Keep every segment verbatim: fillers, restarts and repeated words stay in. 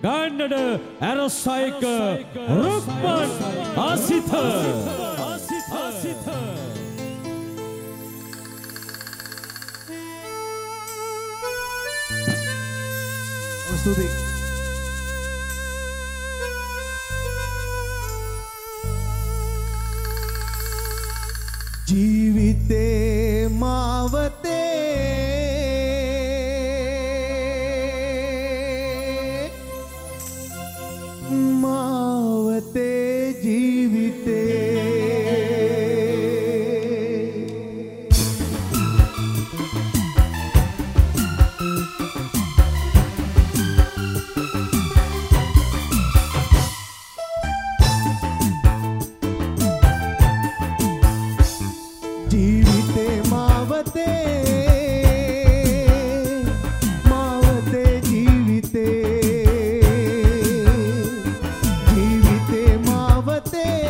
කන්නඩ ඇරසයික රුක්මන් ආසිත ආසිත ස්තුතියි. ජීවිතේ මාවතේ මාවතේ ජීවිතේ ජීවිතේ මාවතේ මාවතේ ජීවිතේ ජීවිතේ මාවතේ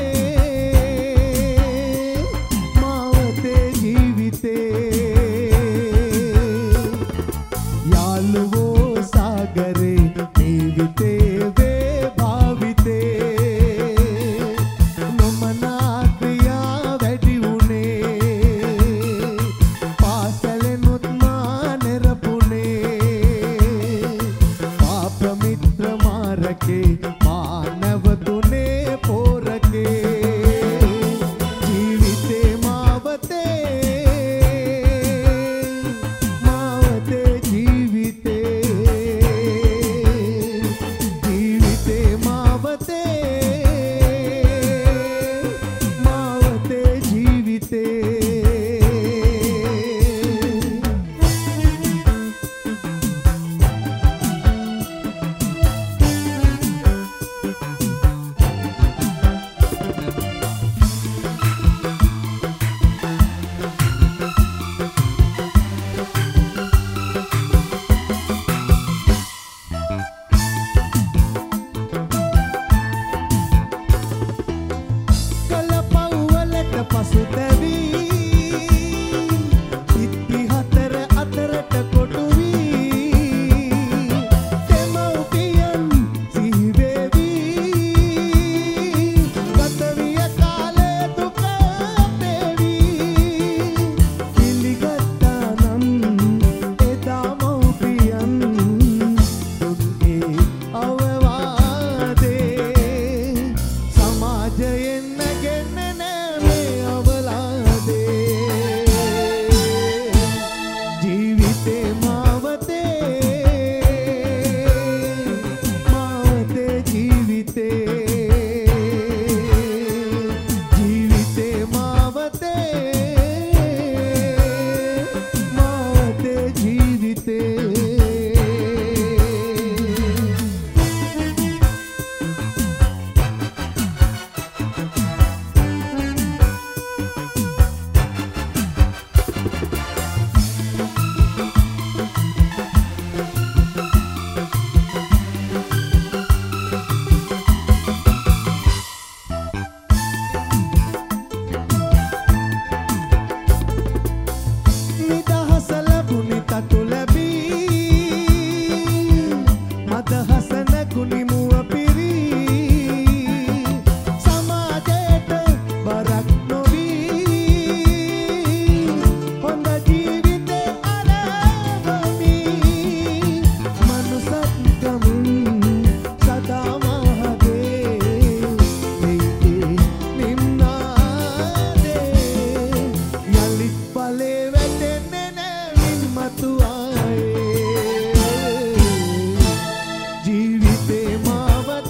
මාවතේ ජීවිතේ යාළුවෝ සාගරේ ජීවිතේ වේ භාවිතේ නොමනා ක්‍රියා වැඩි මානවතුනේ පෝරකේ ජීවිතේ මාවතේ මාවතේ ජීවිතේ ජීවිතේ මාවතේ මාවතේ ජීවිතේ ජීවිතේ මාවතේ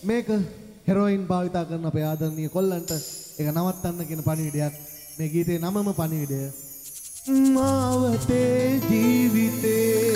මේක හෙරොයින් භාවිතා කරන අපේ ආදරණීය කොල්ලන්ට ඒක නවත්තන්න කියන පණිවිඩයක්. මේ ගීතේ නමම පණිවිඩය. මාවතේ ජීවිතේ